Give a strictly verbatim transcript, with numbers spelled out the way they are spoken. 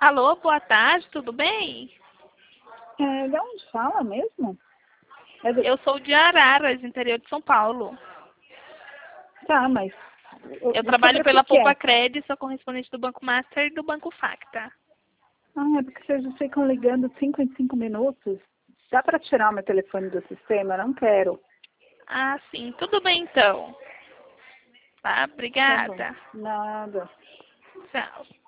Alô, boa tarde, tudo bem? É, de onde fala mesmo? É do... Eu sou de Araras, interior de São Paulo. Tá, mas... Eu trabalho sobre o pela que que é? Poupa Cred, sou correspondente do Banco Master e do Banco Facta. Ah, é porque vocês ficam ligando cinco em cinco minutos. Dá para tirar o meu telefone do sistema? Eu não quero. Ah, sim, tudo bem então. Tá, Tá bom. obrigada. Nada. Tchau.